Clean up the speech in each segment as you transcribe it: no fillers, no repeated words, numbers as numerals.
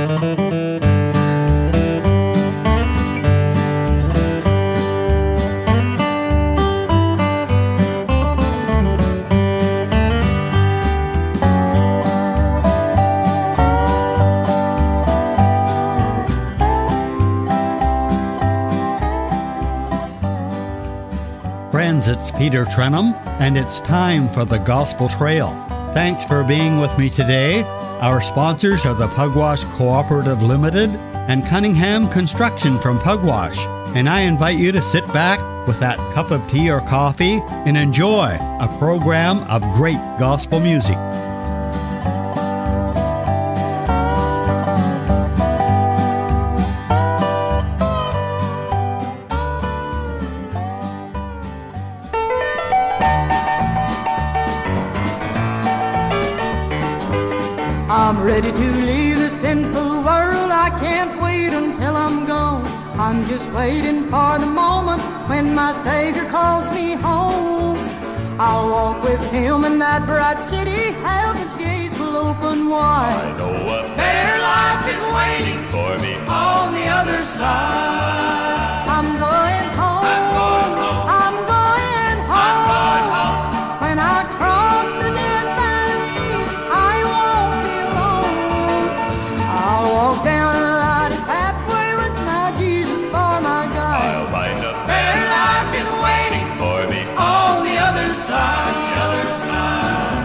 Friends, it's Peter Trenum, and it's time for the Gospel Trail. Thanks for being with me today. Our sponsors are the Pugwash Cooperative Limited and Cunningham Construction from Pugwash. And I invite you to sit back with that cup of tea or coffee and enjoy a program of great gospel music. I'm ready to leave the sinful world. I can't wait until I'm gone. I'm just waiting for the moment when my Savior calls me home. I'll walk with Him in that bright city. Heaven's gates will open wide. I know a better life is waiting for me on the other side. I'm going home. I'm going home. I'm going home. I'm going home. When I cross the dead valley, I won't be alone. I'll walk down a lighted pathway with my Jesus for my guide. I'll find a better life is waiting for me on the other side. The other side.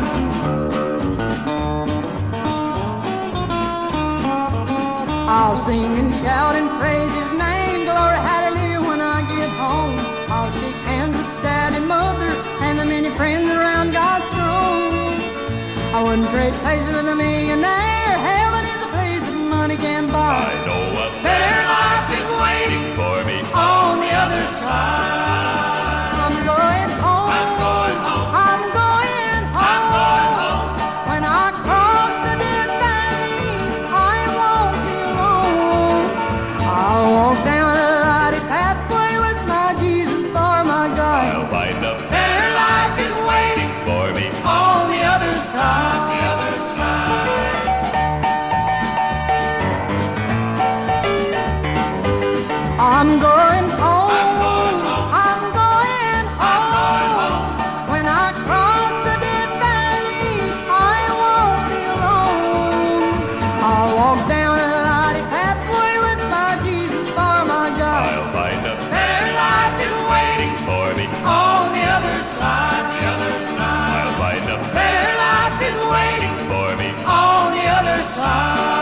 I'll sing and shout and praise His name, glory, hallelujah, when I get home. I'll shake hands with Dad and Mother and the many friends around God's throne. I wouldn't trade places with a millionaire. Heaven is a place that money can buy. I know a better life is waiting for me on the other side. I'm going home. I'm going home. I'm going home. I'm going home. When I cross the dead valley, I won't be alone. I'll walk down a lighted pathway with my Jesus for my guide. I'll find a better life is waiting for me on the other side. The other side. I'm going home. I'm going home. I'm going home. I'm going home. When I cross the dead valley, I won't be alone. I'll walk down a lighted pathway with my Jesus for my guide. I'll find a better life is waiting for me on the other side. The other side. I'll find a better life is waiting for me on the other side.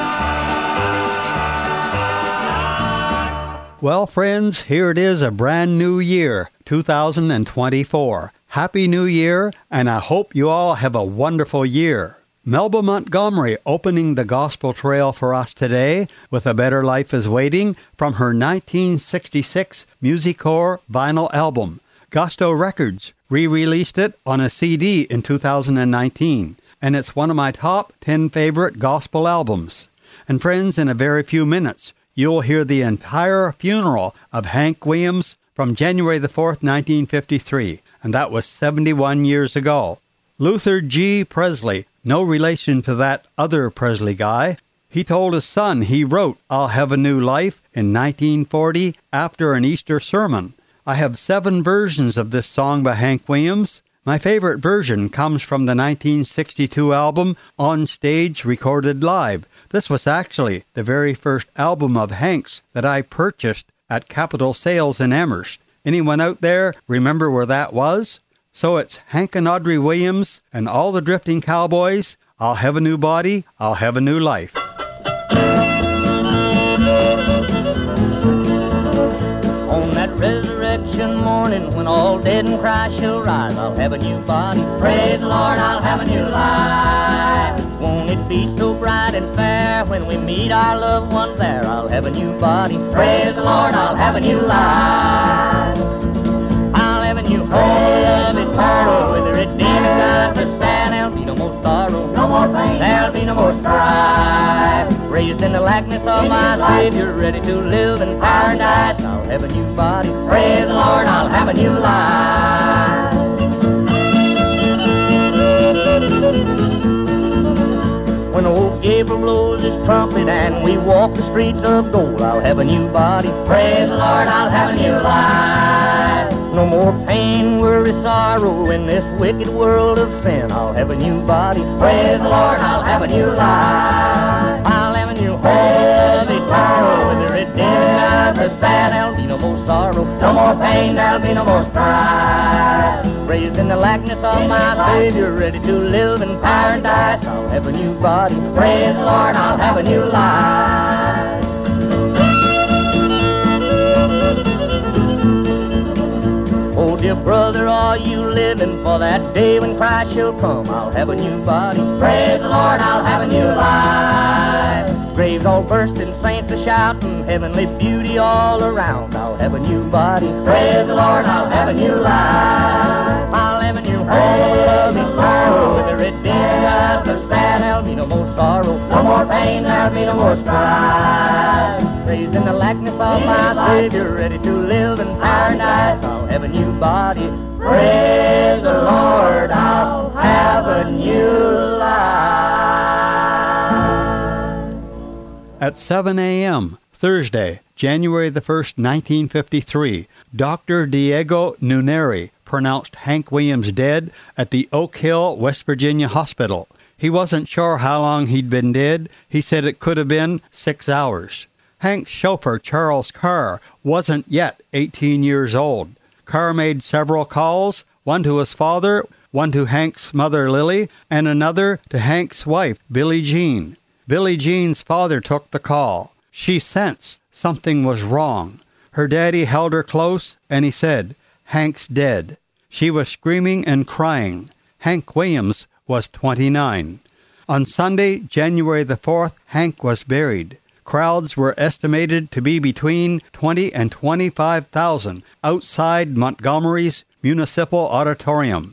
Well, friends, here it is, a brand new year, 2024. Happy New Year, and I hope you all have a wonderful year. Melba Montgomery opening the Gospel Trail for us today with A Better Life is Waiting from her 1966 Musicore vinyl album. Gusto Records re-released it on a CD in 2019, and it's one of my top 10 favorite gospel albums. And friends, in a very few minutes, you'll hear the entire funeral of Hank Williams from January the 4th, 1953, and that was 71 years ago. Luther G. Presley, no relation to that other Presley guy, he told his son he wrote I'll Have a New Life in 1940 after an Easter sermon. I have 7 versions of this song by Hank Williams. My favorite version comes from the 1962 album On Stage Recorded Live. This was actually the very first album of Hank's that I purchased at Capitol Sales in Amherst. Anyone out there remember where that was? So it's Hank and Audrey Williams and all the Drifting Cowboys. I'll have a new body, I'll have a new life. On that resurrection morning when all dead in Christ shall rise, I'll have a new body. Praise the Lord, I'll have a new life. Won't it be so bright and fair when we meet our loved ones there? I'll have a new body. Praise the Lord, I'll have a new life. I'll have a new home, love eternal, with the Redeemer God to stand. There'll be no more sorrow, no more pain, there'll be no more strife. Raised in the likeness of my Savior, ready to live in paradise. I'll have a new body. Praise the Lord, I'll have a new life. When old Gabriel blows his trumpet and we walk the streets of gold. I'll have a new body, praise the Lord, I'll have a new life. No more pain, worry, sorrow in this wicked world of sin. I'll have a new body, praise the Lord, I'll have a new life. I'll have a new home of eternal with the redeemed of the sad. There'll be no more sorrow, no more pain, there'll be no more strife. Raised in the likeness of my Savior, ready to live in paradise. I'll have a new body, praise the Lord, I'll have a new life. Oh, dear brother, are you living for that day when Christ shall come? I'll have a new body, praise the Lord, I'll have a new life. Graves all bursting, saints are shouting, heavenly beauty all around. I'll have a new body, praise the Lord, I'll have a new life. I'll have a new home, eternal, with the redeemed of the sad. There'll be no more sorrow, no more pain, there'll be no more strife. Raised in the likeness of my Savior, ready to live in paradise. I'll have a new body, praise the Lord, I'll have a new life. At 7 a.m., Thursday, January the 1st, 1953, Dr. Diego Nuneri pronounced Hank Williams dead at the Oak Hill, West Virginia hospital. He wasn't sure how long he'd been dead. He said it could have been 6 hours. Hank's chauffeur, Charles Carr, wasn't yet 18 years old. Carr made several calls, one to his father, one to Hank's mother, Lily, and another to Hank's wife, Billie Jean. Billie Jean's father took the call. She sensed something was wrong. Her daddy held her close, and he said, "Hank's dead." She was screaming and crying. Hank Williams was 29. On Sunday, January the 4th, Hank was buried. Crowds were estimated to be between 20 and 25,000 outside Montgomery's Municipal Auditorium.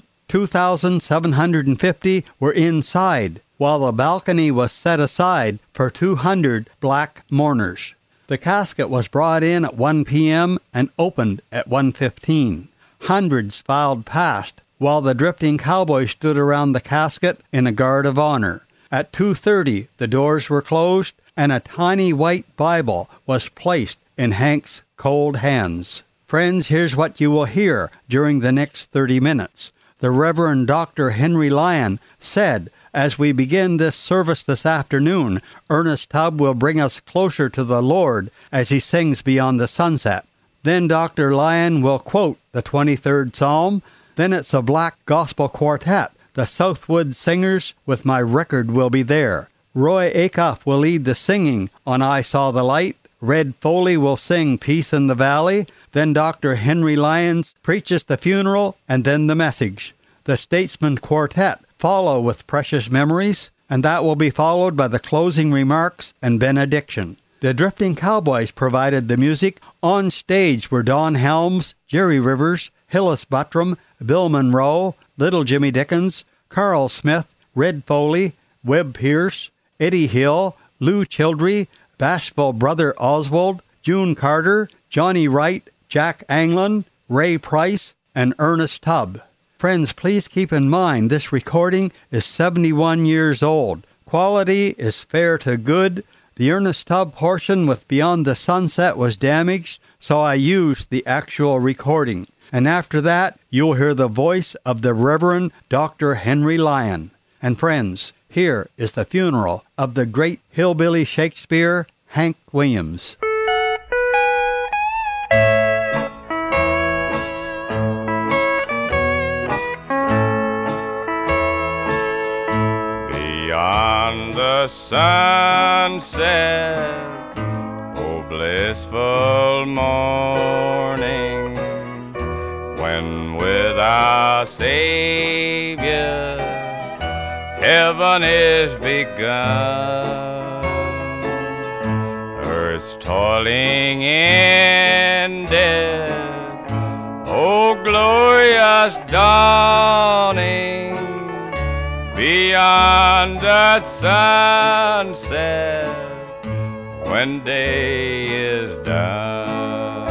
2,750 were inside, while the balcony was set aside for 200 black mourners. The casket was brought in at 1 p.m. and opened at 1:15. Hundreds filed past, while the drifting cowboys stood around the casket in a guard of honor. At 2:30, the doors were closed, and a tiny white Bible was placed in Hank's cold hands. Friends, here's what you will hear during the next 30 minutes. The Reverend Dr. Henry Lyon said, as we begin this service this afternoon, Ernest Tubb will bring us closer to the Lord as he sings Beyond the Sunset. Then Dr. Lyon will quote the 23rd Psalm. Then it's a black gospel quartet, the Southwood Singers with My Record Will Be There. Roy Acuff will lead the singing on I Saw the Light. Red Foley will sing Peace in the Valley. Then Dr. Henry Lyons preaches the funeral and then the message. The Statesman Quartet follow with Precious Memories, and that will be followed by the closing remarks and benediction. The Drifting Cowboys provided the music. On stage were Don Helms, Jerry Rivers, Hillis Buttram, Bill Monroe, Little Jimmy Dickens, Carl Smith, Red Foley, Webb Pierce, Eddie Hill, Lou Childrey, Bashful Brother Oswald, June Carter, Johnny Wright, Jack Anglin, Ray Price, and Ernest Tubb. Friends, please keep in mind this recording is 71 years old. Quality is fair to good. The Ernest Tubb portion with Beyond the Sunset was damaged, so I used the actual recording. And after that, you'll hear the voice of the Reverend Dr. Henry Lyon. And friends, here is the funeral of the great hillbilly Shakespeare, Hank Williams. Beyond the sunset, oh blissful morning, when with our Savior heaven is begun, earth's toiling ended, oh glorious dawning, beyond the sunset, when day is done.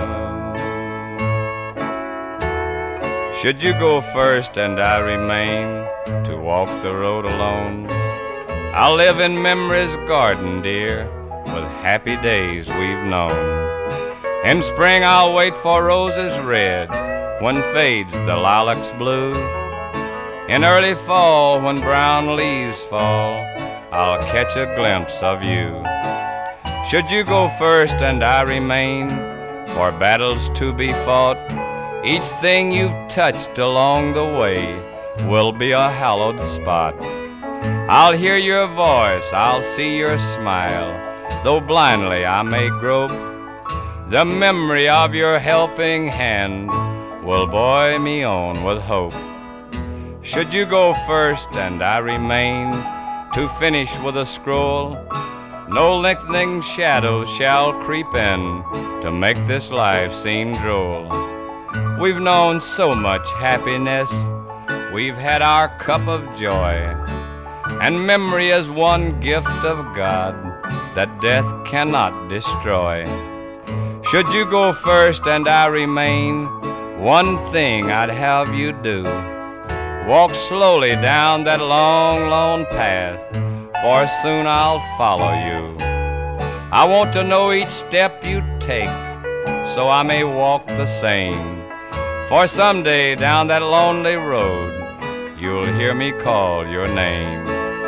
Should you go first and I remain to walk the road alone, I'll live in memory's garden, dear, with happy days we've known. In spring I'll wait for roses red, when fades the lilac's blue. In early fall, when brown leaves fall, I'll catch a glimpse of you. Should you go first and I remain, for battles to be fought, each thing you've touched along the way will be a hallowed spot. I'll hear your voice, I'll see your smile, though blindly I may grope. The memory of your helping hand will buoy me on with hope. Should you go first and I remain, to finish with a scroll, no lengthening shadows shall creep in to make this life seem droll. We've known so much happiness, we've had our cup of joy, and memory is one gift of God that death cannot destroy. Should you go first and I remain, one thing I'd have you do: walk slowly down that long, lone path, for soon I'll follow you. I want to know each step you take, so I may walk the same. For someday down that lonely road, you'll hear me call your name.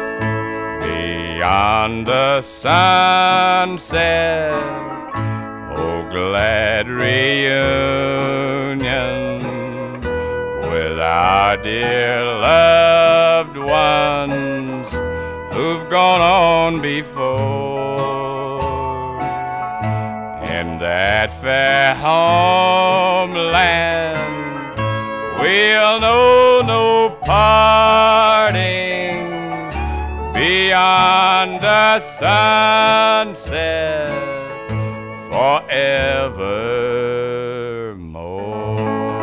Beyond the sunset, oh glad reunion with our dear loved ones who've gone on before. In that fair homeland, we'll know no parting. Beyond the sunset, forevermore.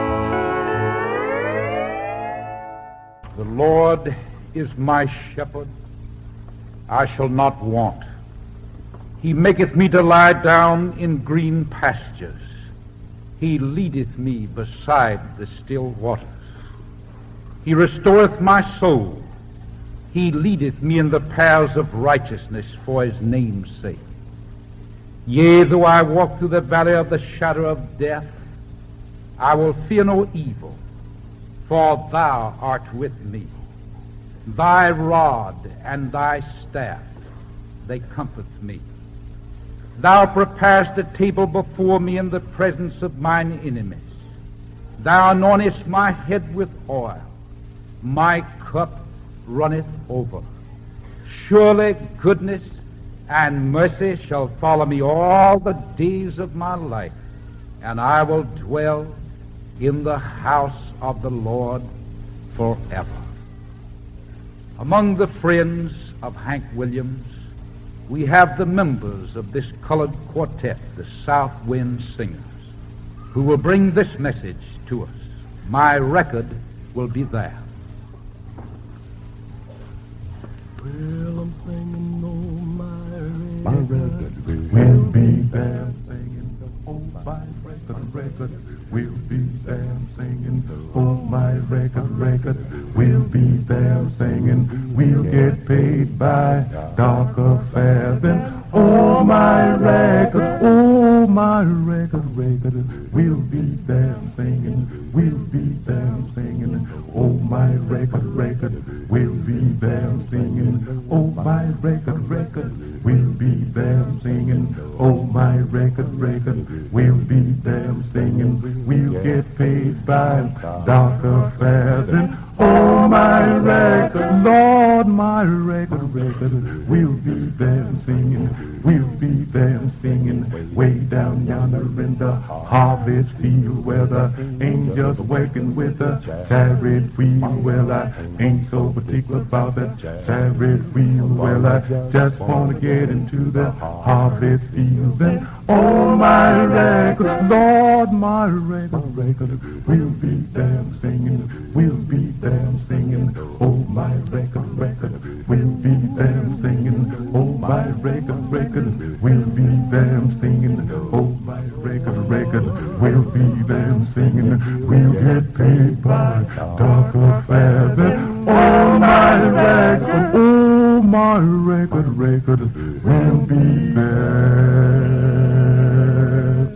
The Lord is my shepherd, I shall not want. He maketh me to lie down in green pastures. He leadeth me beside the still waters. He restoreth my soul. He leadeth me in the paths of righteousness for his name's sake. Yea, though I walk through the valley of the shadow of death, I will fear no evil, for thou art with me. Thy rod and thy staff, they comfort me. Thou preparest a table before me in the presence of mine enemies. Thou anointest my head with oil. My cup runneth over. Surely goodness and mercy shall follow me all the days of my life, and I will dwell in the house of the Lord forever. Among the friends of Hank Williams, we have the members of this colored quartet, the South Wind Singers, who will bring this message to us. My record will be there. Well, I'm singing, oh, my record will be there singing, oh, my record will be there singing, oh, my record will be there singing, we'll get paid by darker fare than, oh, my record will be there singing, we'll be there singing, oh, my record will be there singing, oh, my record will be there singing, oh, my record will be there singing, we'll get paid by darker fare than, oh, my record, Lord, my record will be there singing, we'll be there singing, way down yonder in the harvest field where the angels working with the chariot wheel. Well, I ain't so particular about that chariot wheel. Well, I just want to get into the harvest field. And oh, my record, Lord, my record will be there singing, we'll be there singing, oh, my record will be there singing, oh, my record will be there singing, oh, my record will be there singing, we'll get paid by darker fare than, oh, my record, oh, Oh, my record will be there.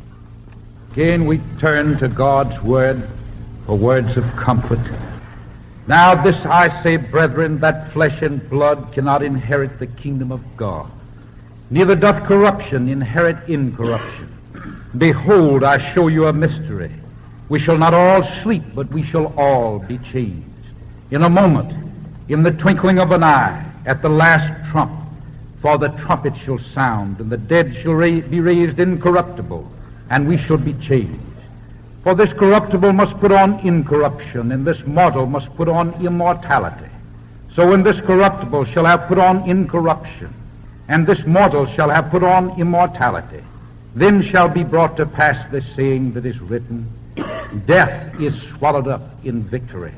Again we turn to God's word for words of comfort. Now this I say, brethren, that flesh and blood cannot inherit the kingdom of God, neither doth corruption inherit incorruption. Behold, I show you a mystery. We shall not all sleep, but we shall all be changed. In a moment, in the twinkling of an eye, at the last trump, for the trumpet shall sound, and the dead shall be raised incorruptible, and we shall be changed. For this corruptible must put on incorruption, and this mortal must put on immortality. So when this corruptible shall have put on incorruption, and this mortal shall have put on immortality, then shall be brought to pass this saying that is written, Death is swallowed up in victory.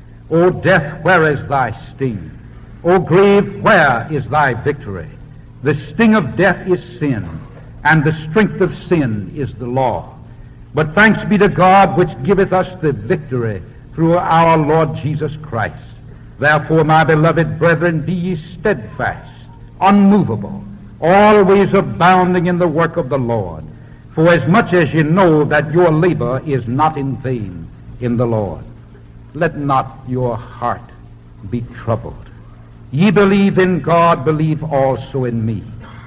O death, where is thy sting? O grave, where is thy victory? The sting of death is sin, and the strength of sin is the law. But thanks be to God which giveth us the victory through our Lord Jesus Christ. Therefore, my beloved brethren, be ye steadfast, unmovable, always abounding in the work of the Lord, for as much as ye know that your labor is not in vain in the Lord. Let not your heart be troubled. Ye believe in God, believe also in me.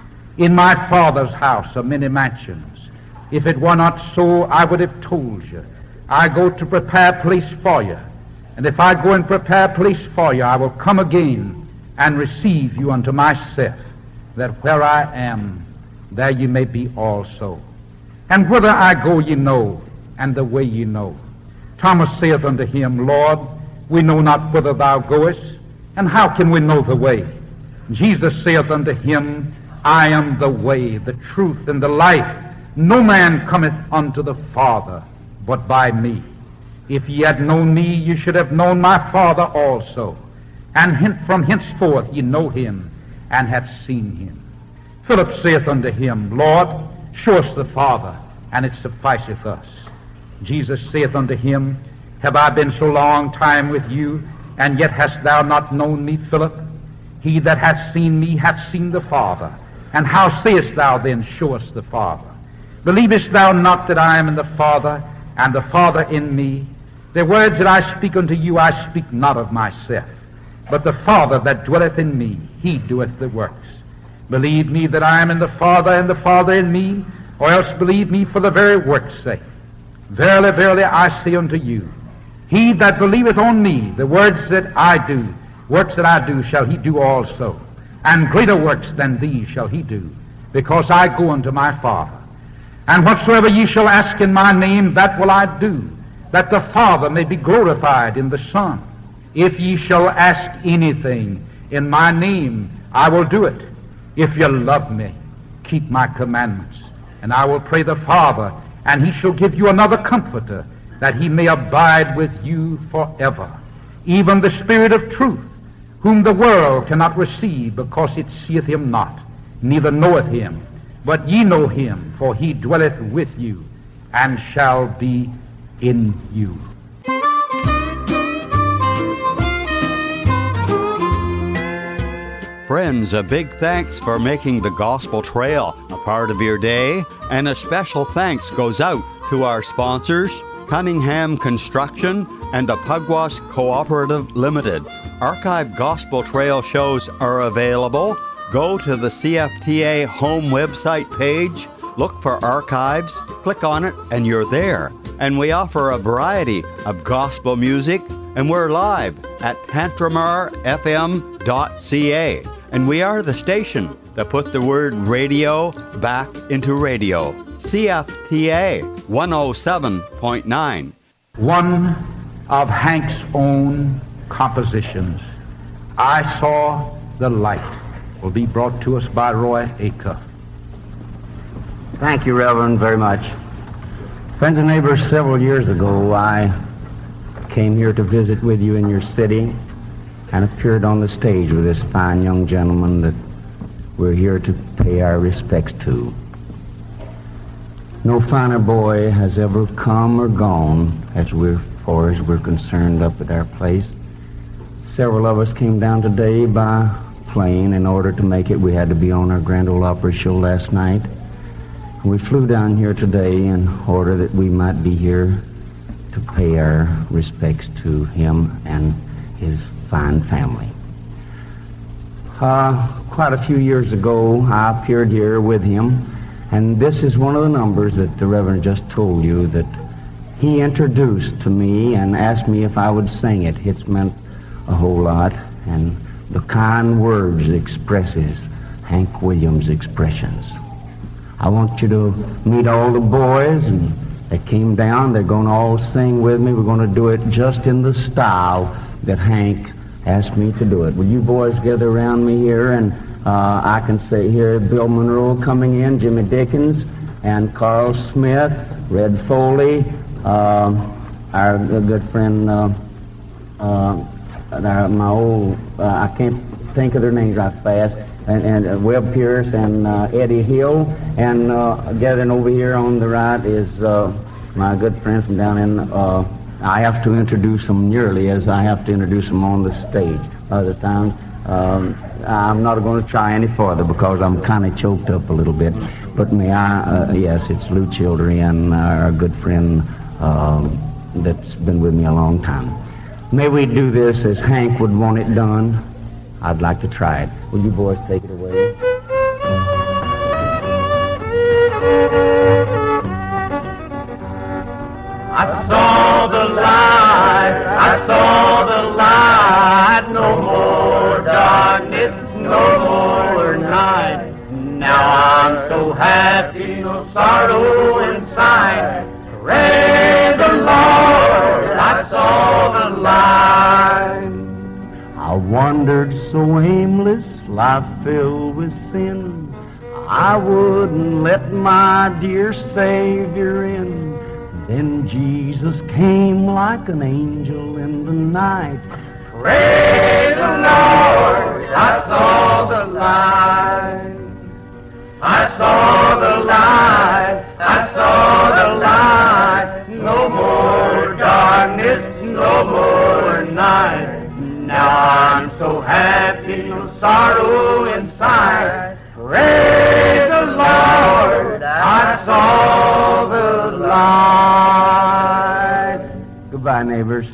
In my Father's house are many mansions. If it were not so, I would have told you. I go to prepare a place for you. And if I go and prepare a place for you, I will come again and receive you unto myself, that where I am, there ye may be also. And whither I go ye know, and the way ye know. Thomas saith unto him, Lord, we know not whither thou goest, and how can we know the way? Jesus saith unto him, I am the way, the truth, and the life. No man cometh unto the Father but by me. If ye had known me, ye should have known my Father also. And from henceforth ye know him, and have seen him. Philip saith unto him, Lord, show us the Father, and it sufficeth us. Jesus saith unto him, Have I been so long time with you, and yet hast thou not known me, Philip? He that hath seen me hath seen the Father. And how sayest thou then, Show us the Father? Believest thou not that I am in the Father, and the Father in me? The words that I speak unto you, I speak not of myself, but the Father that dwelleth in me, he doeth the works. Believe me that I am in the Father, and the Father in me, or else believe me for the very work's sake. Verily, verily, I say unto you, he that believeth on me, the works that I do, works that I do, shall he do also. And greater works than these shall he do, because I go unto my Father. And whatsoever ye shall ask in my name, that will I do, that the Father may be glorified in the Son. If ye shall ask anything in my name, I will do it. If ye love me, keep my commandments. And I will pray the Father, and he shall give you another Comforter, that he may abide with you forever, even the Spirit of truth, whom the world cannot receive, because it seeth him not, neither knoweth him. But ye know him, for he dwelleth with you, and shall be in you. Friends, a big thanks for making the Gospel Trail a part of your day, and a special thanks goes out to our sponsors, Cunningham Construction and the Pugwash Cooperative Limited. Archived Gospel Trail shows are available. Go to the CFTA home website page, look for archives, click on it, and you're there. And we offer a variety of gospel music, and we're live at pantramarfm.ca. And we are the station that put the word radio back into radio. CFTA 107.9. One of Hank's own compositions, I Saw the Light, will be brought to us by Roy Acuff. Thank you, Reverend, very much. Friends and neighbors, several years ago, I came here to visit with you in your city and appeared on the stage with this fine young gentleman that we're here to pay our respects to. No finer boy has ever come or gone as far as we're concerned up at our place. Several of us came down today by plane. In order to make it, we had to be on our Grand Ole Opry show last night. We flew down here today in order that we might be here to pay our respects to him and his fine family. Quite a few years ago, I appeared here with him, and this is one of the numbers that the Reverend just told you that he introduced to me and asked me if I would sing it. It's meant a whole lot, and the kind words expresses Hank Williams' expressions. I want you to meet all the boys and that came down. They're going to all sing with me. We're going to do it just in the style that Hank asked me to do it. Will you boys gather around me here? And I can say here, Bill Monroe coming in, Jimmy Dickens, and Carl Smith, Red Foley, our good friend, my old, I can't think of their names right fast, and Webb Pierce and Eddie Hill, and gathering over here on the right is my good friend from down in, I have to introduce them nearly as I have to introduce them on the stage. Other times, I'm not going to try any further because I'm kind of choked up a little bit. But may I, yes, it's Lou Childry and our good friend that's been with me a long time. May we do this as Hank would want it done. I'd like to try it. Will you boys take it away? I saw the light, I saw the light, no more darkness, no more night. Now I'm so happy, no sorrow inside. Praise the Lord, I saw the light. I wandered so aimless, life filled with sin. I wouldn't let my dear Savior in. Then Jesus came like an angel in the night. Praise the Lord, I saw the light. I saw the light, I saw the light. No more darkness, no more night. Now I'm so happy, no sorrow inside. Praise the Lord, I saw the light. Goodbye, neighbors.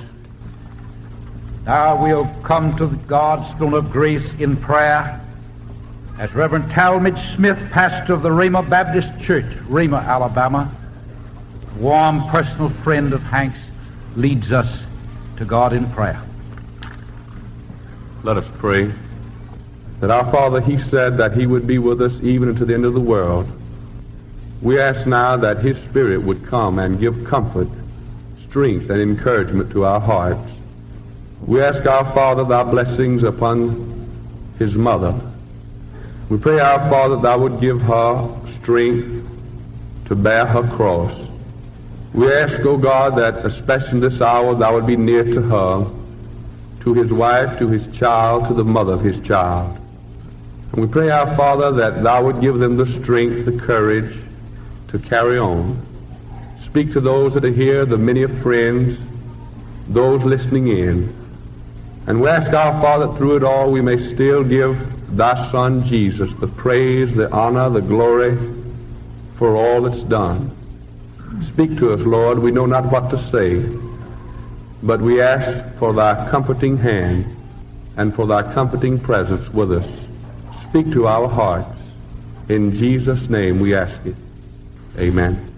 Now we'll come to God's throne of grace in prayer as Reverend Talmadge Smith, pastor of the Ramah Baptist Church, Ramah, Alabama, warm personal friend of Hank's, leads us to God in prayer. Let us pray. That our Father, He said that He would be with us even unto the end of the world. We ask now that His Spirit would come and give comfort, strength, and encouragement to our hearts. We ask our Father thy blessings upon his mother. We pray, our Father, thou would give her strength to bear her cross. We ask, O God, that especially in this hour thou would be near to her, to his wife, to his child, to the mother of his child. And we pray, our Father, that thou would give them the strength, the courage to carry on. Speak to those that are here, the many of friends, those listening in. And we ask, our Father, through it all we may still give thy Son Jesus the praise, the honor, the glory for all that's done. Speak to us, Lord. We know not what to say, but we ask for thy comforting hand and for thy comforting presence with us. Speak to our hearts. In Jesus' name we ask it. Amen.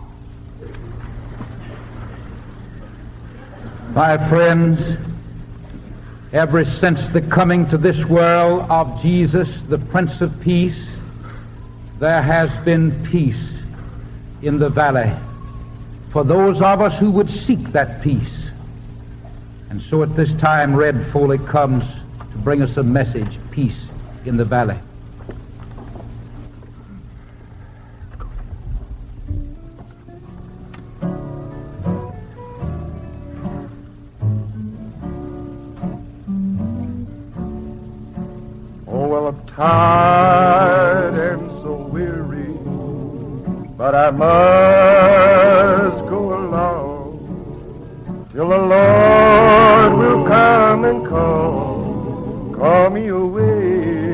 My friends, ever since the coming to this world of Jesus, the Prince of Peace, there has been peace in the valley for those of us who would seek that peace. And so at this time, Red Foley comes to bring us a message, peace in the valley. Oh, well, I'm tired and so weary, but I must go along till the Lord will come and call me away.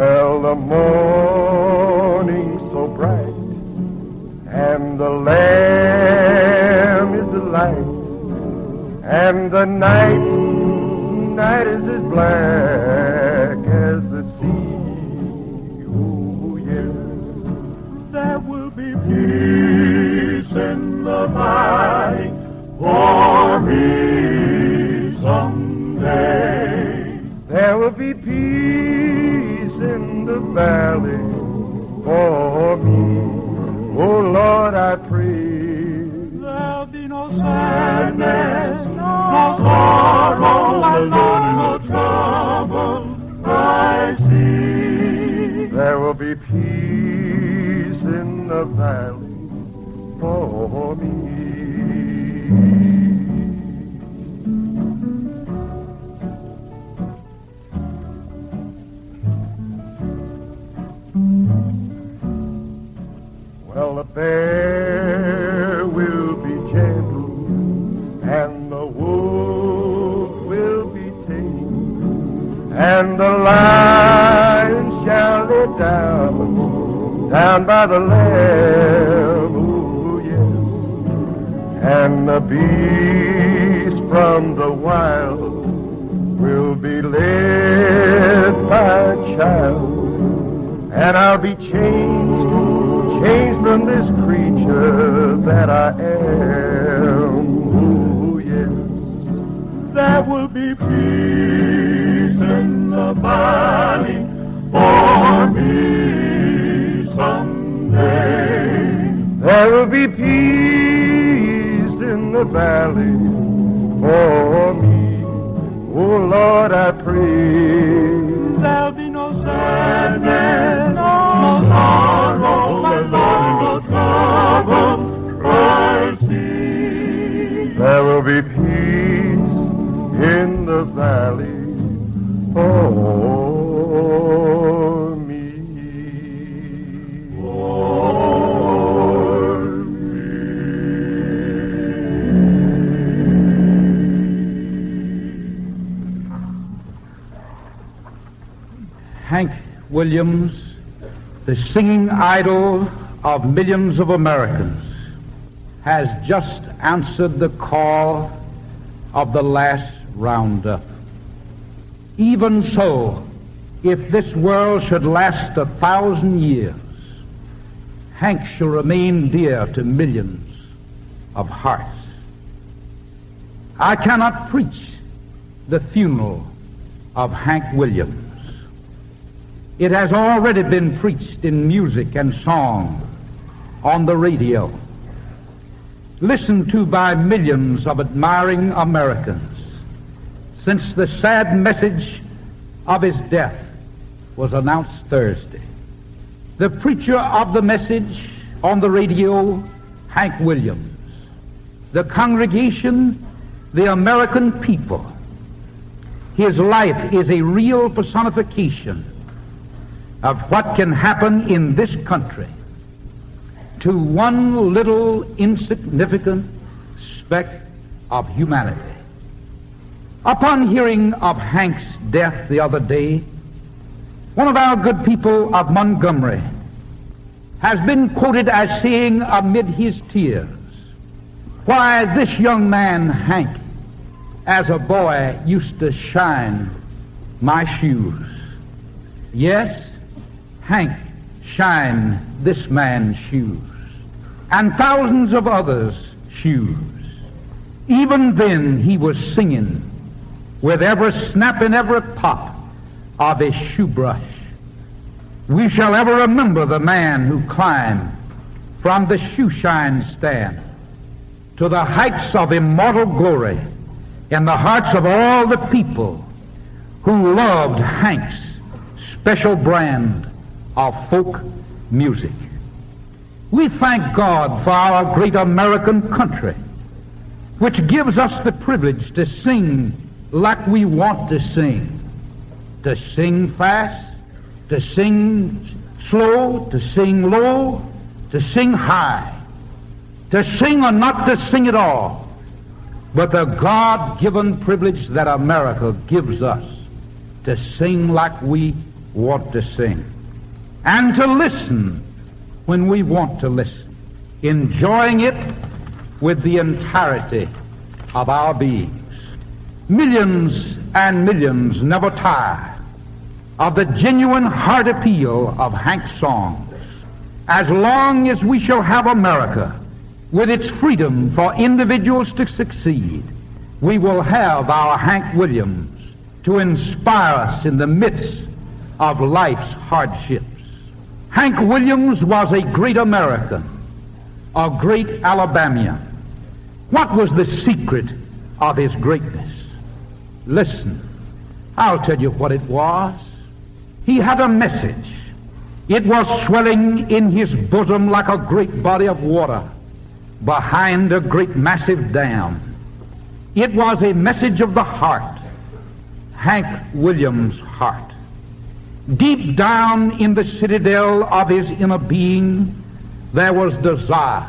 Well, the morning so bright, and the Lamb is the light, and the night is as black as the sea. Oh, yes, there will be peace in the valley for me someday. There will be peace in the valley for me. Oh, Lord, I pray. There'll be no sadness, no sorrow, and no trouble I see. There will be peace in the valley for me. Well, the bear will be gentle, and the wolf will be tame, and the lion shall lay down by the lamb, oh yes, and the beast from the wild will be led by a child, and I'll be changed from this creature that I am. Oh, yes. There will be peace in the valley for me someday. There will be peace in the valley for me. Oh, Lord, I pray. There'll be no sadness, no sorrow, no trouble I see. There will be peace in the valley for me. For me. Hank Williams, the singing idol of millions of Americans, has just answered the call of the last roundup. Even so, if this world should last 1,000 years, Hank shall remain dear to millions of hearts. I cannot preach the funeral of Hank Williams. It has already been preached in music and song, on the radio, listened to by millions of admiring Americans, since the sad message of his death was announced Thursday. The preacher of the message on the radio, Hank Williams. The congregation, the American people. His life is a real personification of what can happen in this country to one little insignificant speck of humanity. Upon hearing of Hank's death the other day, one of our good people of Montgomery has been quoted as saying amid his tears, "Why, this young man, Hank, as a boy used to shine my shoes." Yes, Hank shined this man's shoes, and thousands of others' shoes. Even then he was singing with every snap and every pop of his shoe brush. We shall ever remember the man who climbed from the shoe shine stand to the heights of immortal glory in the hearts of all the people who loved Hank's special brand of folk music. We thank God for our great American country, which gives us the privilege to sing like we want to sing fast, to sing slow, to sing low, to sing high, to sing or not to sing at all, but the God-given privilege that America gives us to sing like we want to sing, and to listen when we want to listen, enjoying it with the entirety of our beings. Millions and millions never tire of the genuine heart appeal of Hank's songs. As long as we shall have America with its freedom for individuals to succeed, we will have our Hank Williams to inspire us in the midst of life's hardships. Hank Williams was a great American, a great Alabamian. What was the secret of his greatness? Listen, I'll tell you what it was. He had a message. It was swelling in his bosom like a great body of water behind a great massive dam. It was a message of the heart, Hank Williams' heart. Deep down in the citadel of his inner being, there was desire,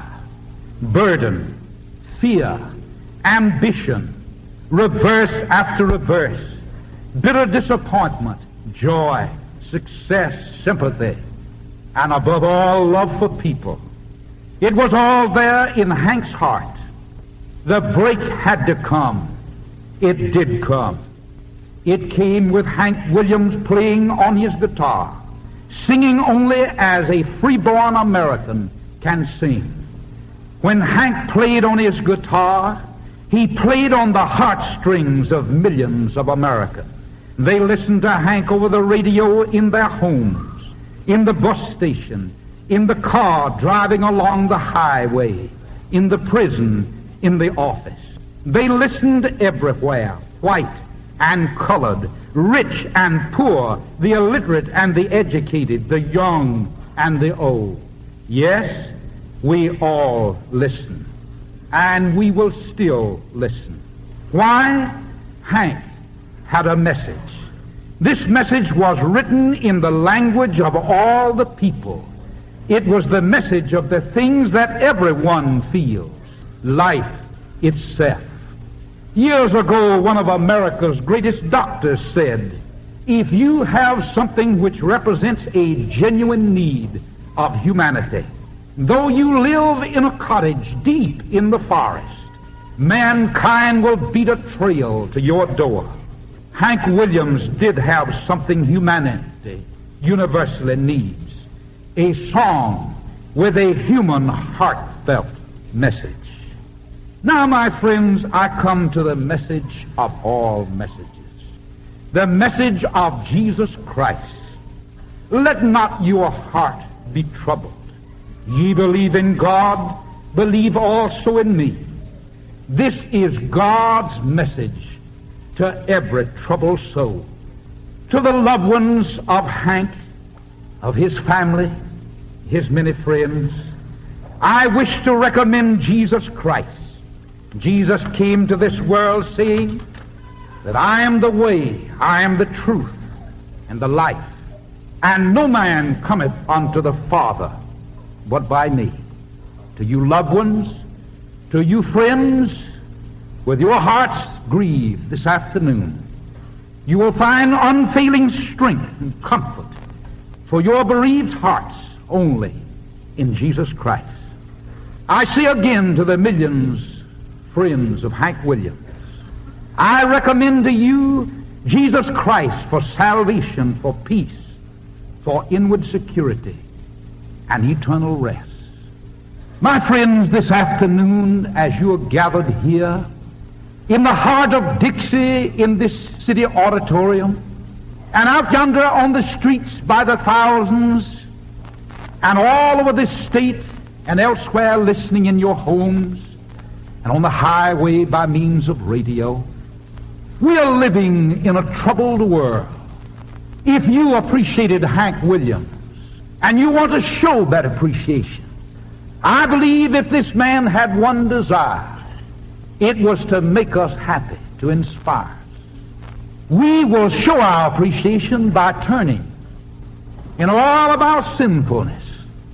burden, fear, ambition, reverse after reverse, bitter disappointment, joy, success, sympathy, and above all, love for people. It was all there in Hank's heart. The break had to come. It did come. It came with Hank Williams playing on his guitar, singing only as a freeborn American can sing. When Hank played on his guitar, he played on the heartstrings of millions of Americans. They listened to Hank over the radio in their homes, in the bus station, in the car driving along the highway, in the prison, in the office. They listened everywhere, white and colored, rich and poor, the illiterate and the educated, the young and the old. Yes, we all listen, and we will still listen. Why? Hank had a message. This message was written in the language of all the people. It was the message of the things that everyone feels, life itself. Years ago, one of America's greatest doctors said, if you have something which represents a genuine need of humanity, though you live in a cottage deep in the forest, mankind will beat a trail to your door. Hank Williams did have something humanity universally needs, a song with a human heartfelt message. Now, my friends, I come to the message of all messages, the message of Jesus Christ. Let not your heart be troubled. Ye believe in God, believe also in me. This is God's message to every troubled soul. To the loved ones of Hank, of his family, his many friends, I wish to recommend Jesus Christ. Jesus came to this world saying that I am the way, I am the truth, and the life, and no man cometh unto the Father but by me. To you loved ones, to you friends, with your hearts grieved this afternoon, you will find unfailing strength and comfort for your bereaved hearts only in Jesus Christ. I say again to the millions friends of Hank Williams, I recommend to you Jesus Christ for salvation, for peace, for inward security, and eternal rest. My friends, this afternoon, as you are gathered here, in the heart of Dixie, in this city auditorium, and out yonder on the streets by the thousands, and all over this state and elsewhere listening in your homes, and on the highway by means of radio, we are living in a troubled world. If you appreciated Hank Williams, and you want to show that appreciation, I believe if this man had one desire, it was to make us happy, to inspire us. We will show our appreciation by turning in all of our sinfulness,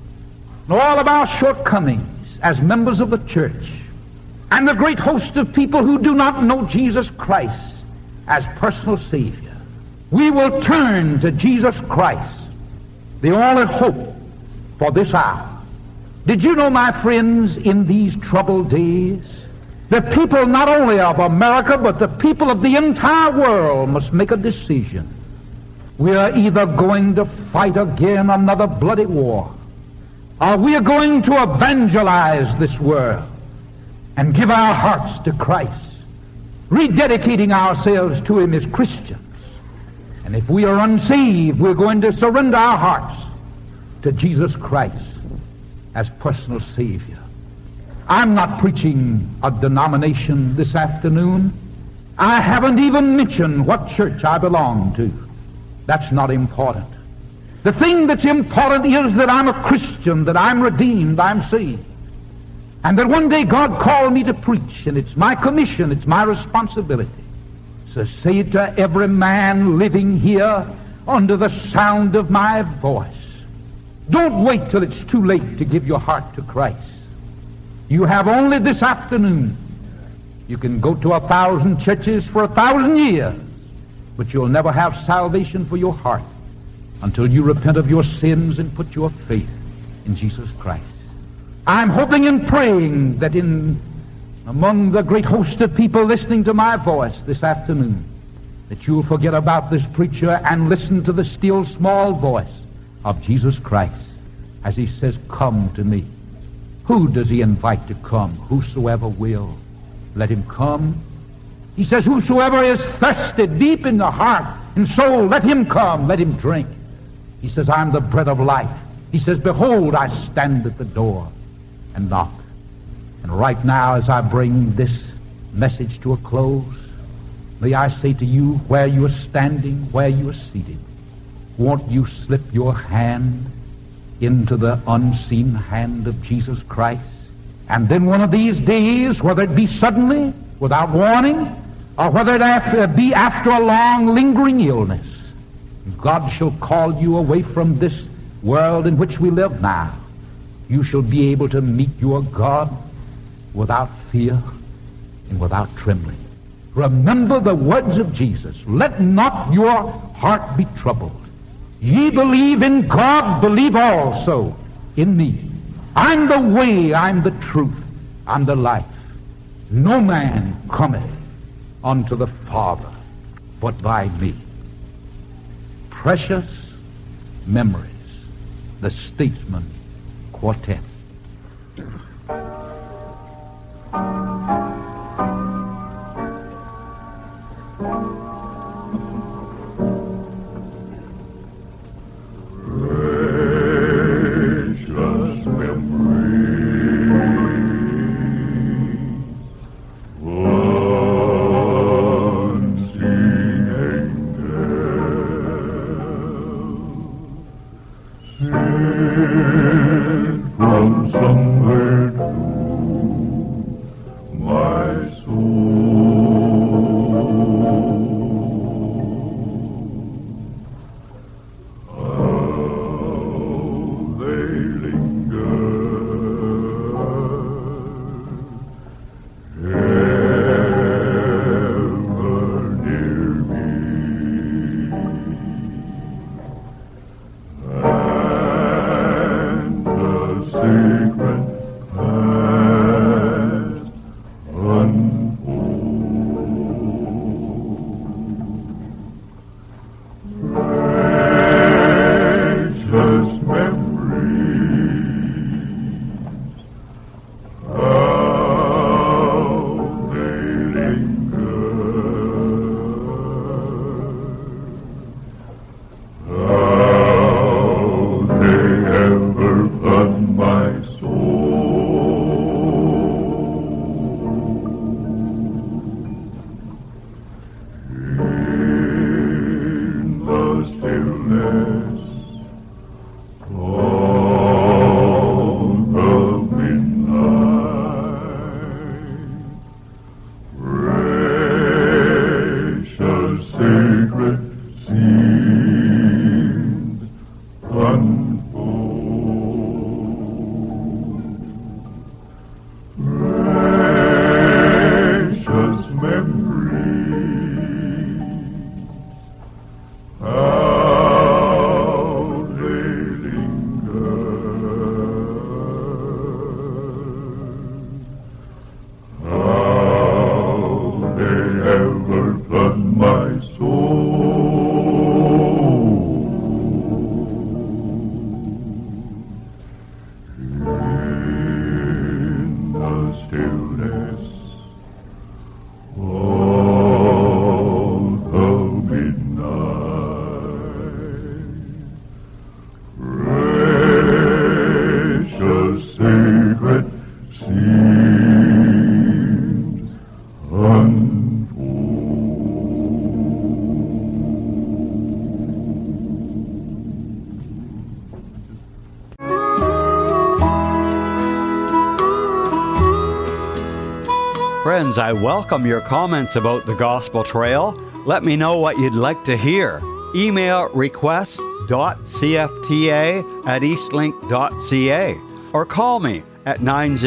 in all of our shortcomings as members of the church, and the great host of people who do not know Jesus Christ as personal Savior. we will turn to Jesus Christ, the only hope for this hour. Did you know, my friends, in these troubled days, the people not only of America, but the people of the entire world must make a decision. We are either going to fight again another bloody war, or we are going to evangelize this world and give our hearts to Christ, rededicating ourselves to Him as Christians. And if we are unsaved, we're going to surrender our hearts to Jesus Christ as personal Savior. I'm not preaching a denomination this afternoon. I haven't even mentioned what church I belong to. That's not important. The thing that's important is that I'm a Christian, that I'm redeemed, I'm saved. And that one day God called me to preach, and it's my commission, it's my responsibility. So say it to every man living here under the sound of my voice. Don't wait till it's too late to give your heart to Christ. You have only this afternoon. You can go to 1,000 churches for 1,000 years, but you'll never have salvation for your heart until you repent of your sins and put your faith in Jesus Christ. I'm hoping and praying that among the great host of people listening to my voice this afternoon, that you'll forget about this preacher and listen to the still small voice of Jesus Christ as He says, "Come to me." Who does He invite to come? Whosoever will, let him come. He says, whosoever is thirsty deep in the heart and soul, let him come, let him drink. He says, I'm the bread of life. He says, behold, I stand at the door and knock. And right now, as I bring this message to a close, may I say to you, where you are standing, where you are seated, won't you slip your hand into the unseen hand of Jesus Christ? And then one of these days, whether it be suddenly, without warning, or whether it be after a long, lingering illness, God shall call you away from this world in which we live now. You shall be able to meet your God without fear and without trembling. Remember the words of Jesus. Let not your heart be troubled. Ye believe in God, believe also in me. I'm the way, I'm the truth, I'm the life. No man cometh unto the Father but by me. Precious memories, the Statesman Quartet. From somewhere to my soul, how they linger, ever near me. Secret past unfold. Precious memories, how they linger, how they ever flood my Friends, I welcome your comments about the Gospel Trail. Let me know what you'd like to hear. Email request.cfta@eastlink.ca or call me at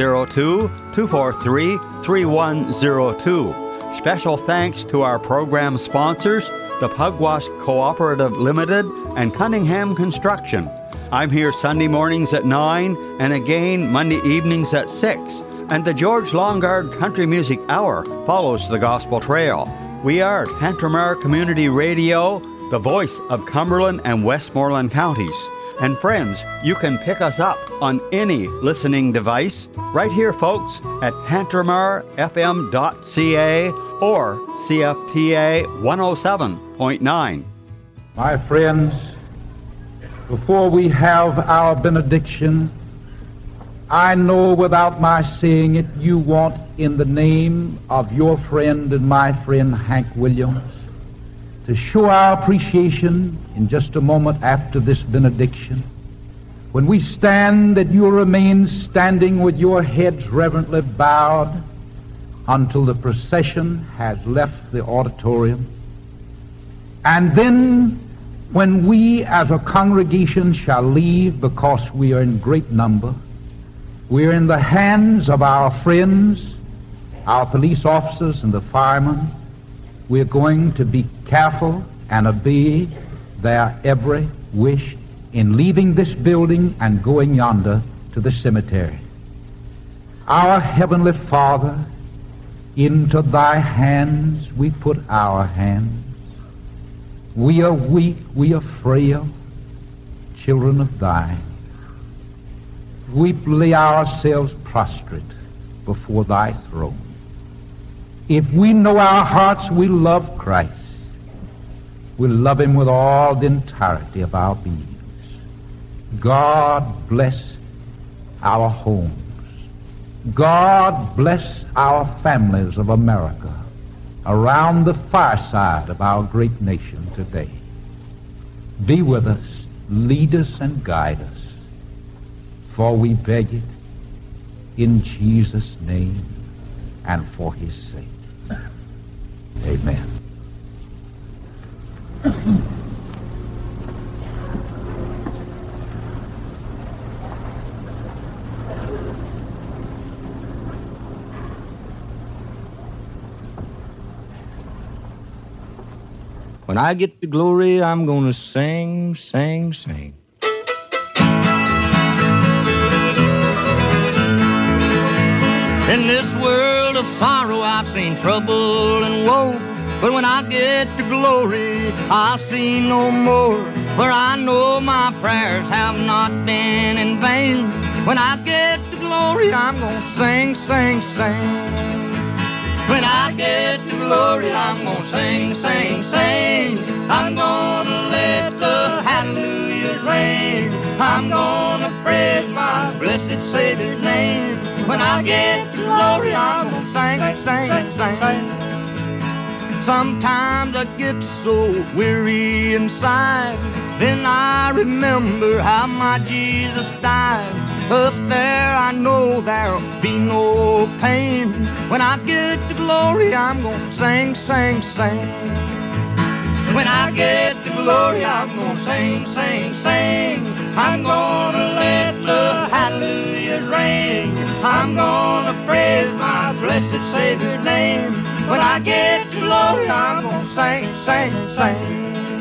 902-243-3102. Special thanks to our program sponsors, the Pugwash Cooperative Limited and Cunningham Construction. I'm here Sunday mornings at 9 and again Monday evenings at 6. And the George Longard Country Music Hour follows the Gospel Trail. We are Tantramar Community Radio, the voice of Cumberland and Westmoreland counties. And friends, you can pick us up on any listening device right here, folks, at tantramarfm.ca or CFTA 107.9. My friends, before we have our benediction, I know without my saying it, you want, in the name of your friend and my friend Hank Williams, to show our appreciation in just a moment after this benediction. When we stand, that you'll remain standing with your heads reverently bowed until the procession has left the auditorium. And then, when we as a congregation shall leave, because we are in great number, we are in the hands of our friends, our police officers and the firemen. We're going to be careful and obey their every wish in leaving this building and going yonder to the cemetery. Our Heavenly Father, into thy hands we put our hands. We are weak, we are frail, children of thine. We lay ourselves prostrate before thy throne. If we know our hearts we love Christ, we love him with all the entirety of our beings. God bless our homes. God bless our families of America around the fireside of our great nation today. Be with us, lead us and guide us, for we beg it in Jesus' name and for his sake. Amen. When I get to glory, I'm gonna sing, sing, sing. In this world of sorrow, I've seen trouble and woe. But when I get to glory, I'll see no more. For I know my prayers have not been in vain. When I get to glory, I'm gonna sing, sing, sing. When I get to glory, I'm gonna sing, sing, sing. I'm gonna let the hallelujahs ring. I'm gonna praise my blessed Savior's name. When I get to glory, I'm gonna sing, sing, sing. Sometimes I get so weary inside, then I remember how my Jesus died. Up there I know there'll be no pain. When I get to glory, I'm gonna sing, sing, sing. When I get to glory, I'm gonna sing, sing, sing. I'm gonna let the hallelujah ring. I'm gonna praise my blessed Savior's name. When I get to glory, I'm gonna sing, sing, sing.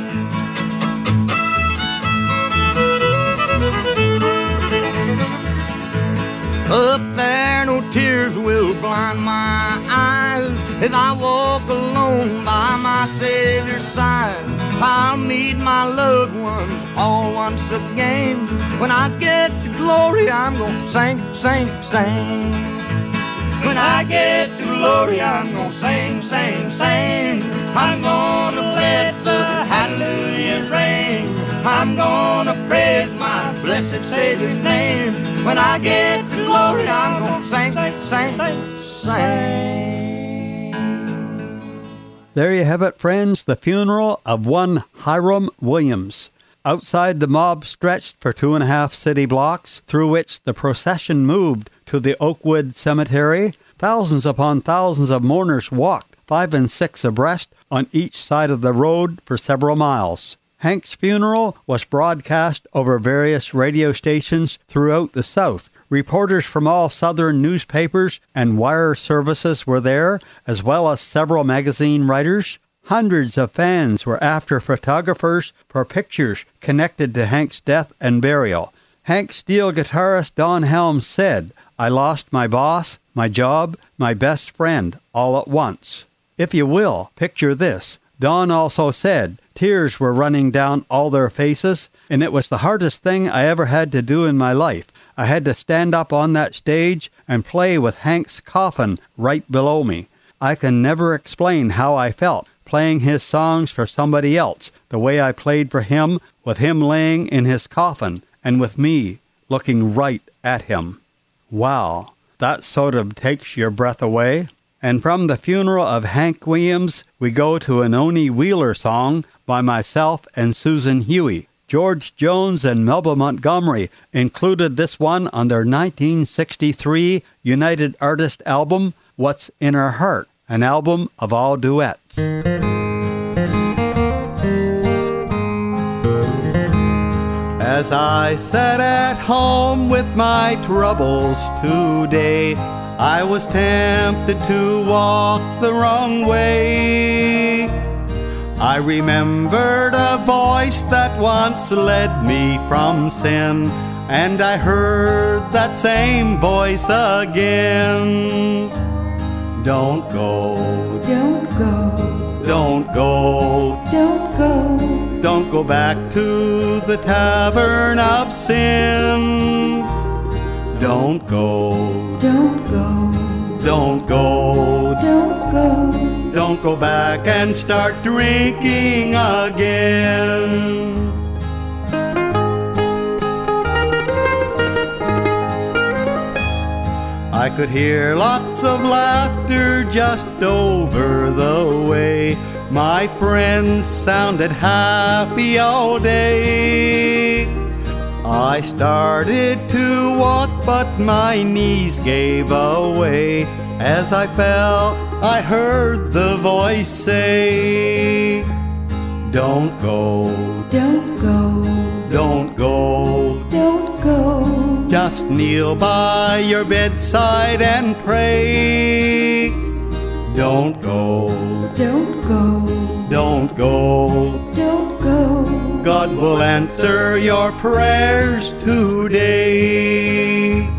Up there, no tears will blind my eyes as I walk alone by my Savior's side. I'll meet my loved ones all once again. When I get to glory, I'm gonna sing, sing, sing. When I get to glory, I'm gonna sing, sing, sing. I'm gonna let the hallelujahs ring. I'm gonna praise my blessed Savior's name. When I get to glory, I'm gonna sing, sing, sing. There you have it, friends, the funeral of one Hiram Williams. Outside, the mob stretched for 2.5 city blocks, through which the procession moved to the Oakwood Cemetery, Thousands upon thousands of mourners walked, 5 and 6 abreast, on each side of the road for several miles. Hank's funeral was broadcast over various radio stations throughout the South. Reporters from all Southern newspapers and wire services were there, as well as several magazine writers. Hundreds of fans were after photographers for pictures connected to Hank's death and burial. Hank's steel guitarist Don Helms said, "I lost my boss, my job, my best friend, all at once." If you will, picture this. Don also said, tears were running down all their faces, and it was the hardest thing I ever had to do in my life. I had to stand up on that stage and play with Hank's coffin right below me. I can never explain how I felt playing his songs for somebody else, the way I played for him, with him laying in his coffin, and with me looking right at him. Wow, that sort of takes your breath away. And from the funeral of Hank Williams, we go to an Oni Wheeler song by myself and Susan Huey. George Jones and Melba Montgomery included this one on their 1963 United Artists album, What's in Her Heart, an album of all duets. As I sat at home with my troubles today, I was tempted to walk the wrong way. I remembered a voice that once led me from sin, and I heard that same voice again. Don't go, don't go, don't go, don't go, don't go back to the tavern of sin. Don't go, don't go, don't go, don't go, don't go back and start drinking again. I could hear lots of laughter just over the way. My friends sounded happy all day. I started to walk, but my knees gave away. As I fell, I heard the voice say, don't go, don't go, don't go, don't go. Just kneel by your bedside and pray. Don't go, don't go, don't go, don't go. God will answer your prayers today.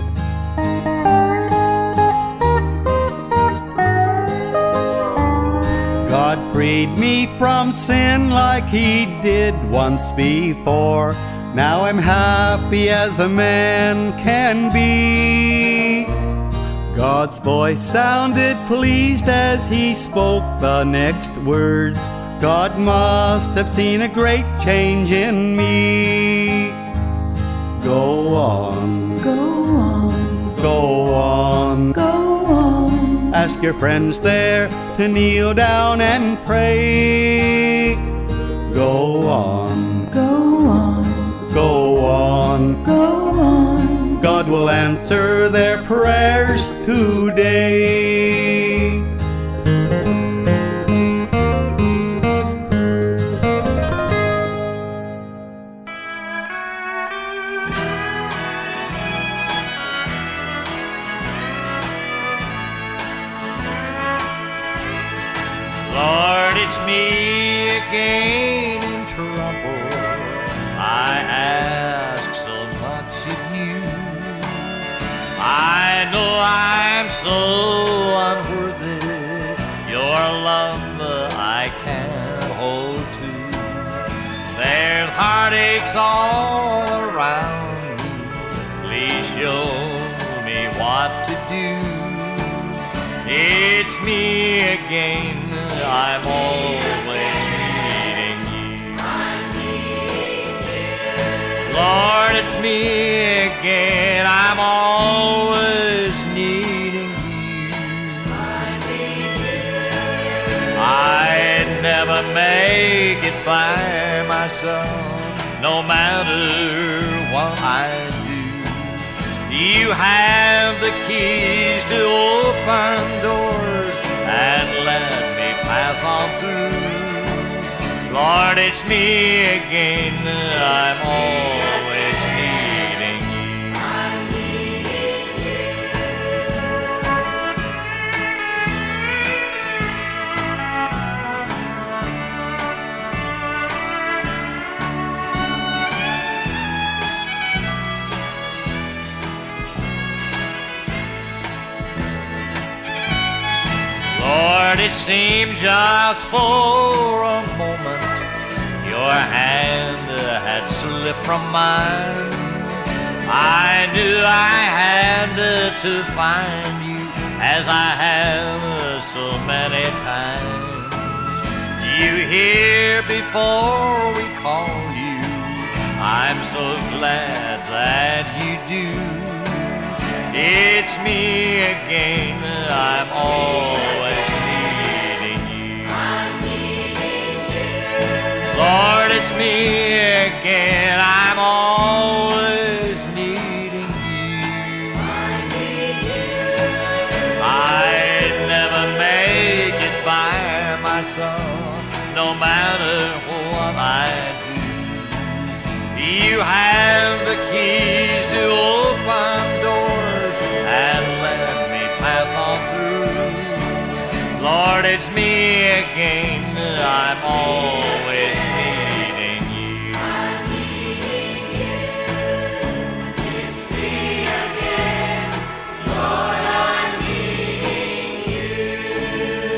God freed me from sin like he did once before. Now I'm happy as a man can be. God's voice sounded pleased as he spoke the next words. God must have seen a great change in me. Go on, go on, go on, go on. Ask your friends there to kneel down and pray. Go on, go on, go on, go on. God will answer their prayers today. Lord, it's me again in trouble. I ask so much of you. I know I'm so unworthy. Your love I can't hold to. There's heartaches all around me. Please show me what to do. It's me again, I'm always needing you. Lord, it's me again, I'm always needing you. I'd never make it by myself, no matter what I do. You have the keys to open doors and let me pass on through. Lord, it's me again, I'm always needing you. I'm needing you. Lord, it seemed just for a moment your hand had slipped from mine. I knew I had to find you, as I have so many times. You here before we call you, I'm so glad that you do. It's me again, I'm always needing you. I'm needing you. Lord, it's me again, I'm always needing you. I need you. I'd never make it by myself, no matter what I do. You have the keys to open doors and let me pass on through. Lord, it's me again, I'm always needing you. I'm needing you. It's me again, Lord, I'm needing you.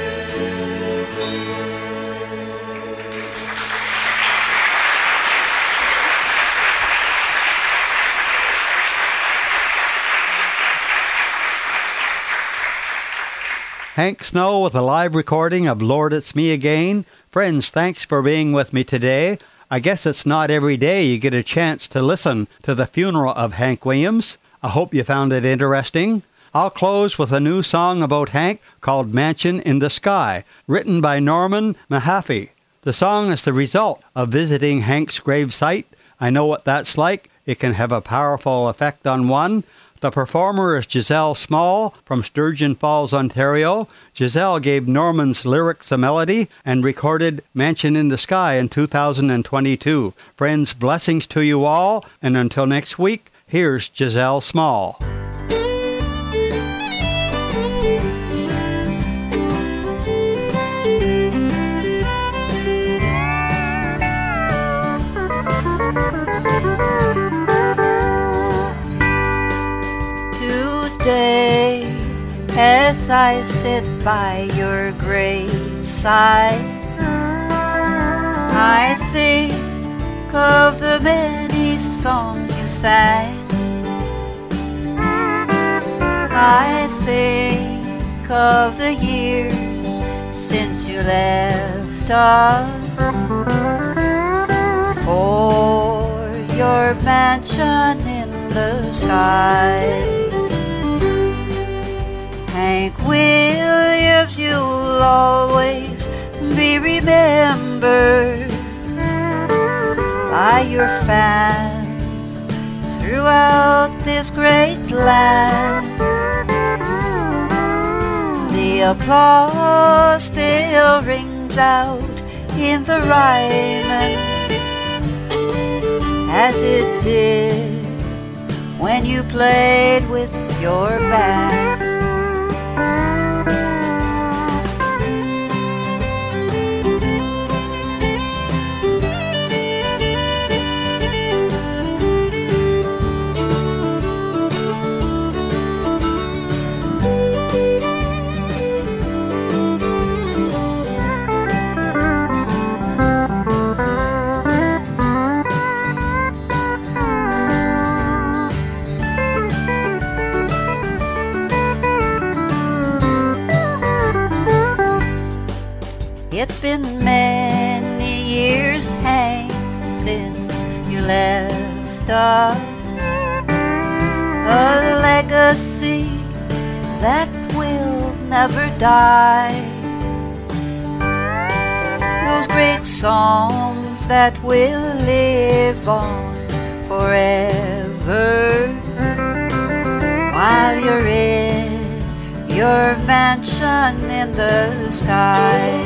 Hank Snow with a live recording of Lord, It's Me Again. Friends, thanks for being with me today. I guess it's not every day you get a chance to listen to the funeral of Hank Williams. I hope you found it interesting. I'll close with a new song about Hank called Mansion in the Sky, written by Norman Mahaffey. The song is the result of visiting Hank's gravesite. I know what that's like. It can have a powerful effect on one. The performer is Giselle Small from Sturgeon Falls, Ontario. Giselle gave Norman's lyrics a melody and recorded Mansion in the Sky in 2022. Friends, blessings to you all, and until next week, here's Giselle Small. Today, as I sit by your graveside, I think of the many songs you sang. I think of the years since you left us for your mansion in the sky. Hank Williams, you'll always be remembered by your fans throughout this great land. The applause still rings out in the Ryman as it did when you played with your band. It's been many years, Hank, since you left us. A legacy that will never die. Those great songs that will live on forever. while you're in your mansion in the sky.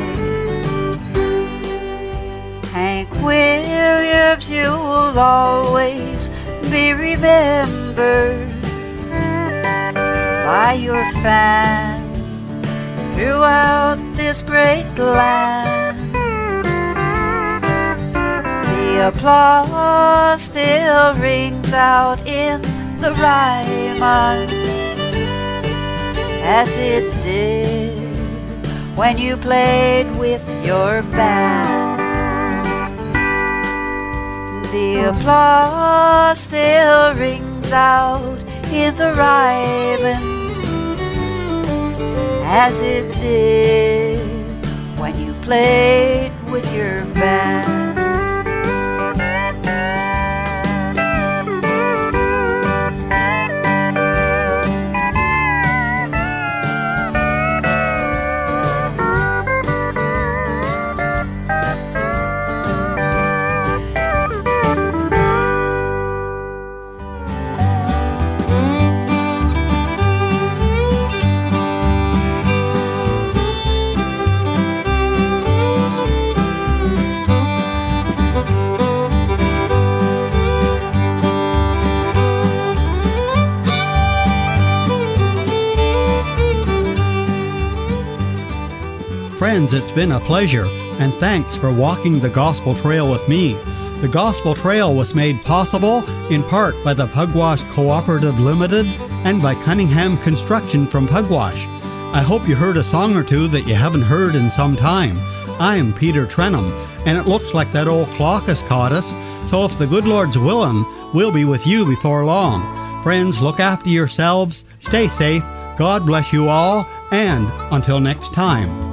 Hank Williams, you'll always be remembered by your fans throughout this great land. The applause still rings out in the Ryman as it did when you played with your band. The applause still rings out in the Ryman as it did when you played with your band. Friends, it's been a pleasure, and thanks for walking the Gospel Trail with me. The Gospel Trail was made possible in part by the Pugwash Cooperative Limited and by Cunningham Construction from Pugwash. I hope you heard a song or two that you haven't heard in some time. I'm Peter Trenum, and it looks like that old clock has caught us, so if the good Lord's willin', we'll be with you before long. Friends, look after yourselves, stay safe, God bless you all, and until next time.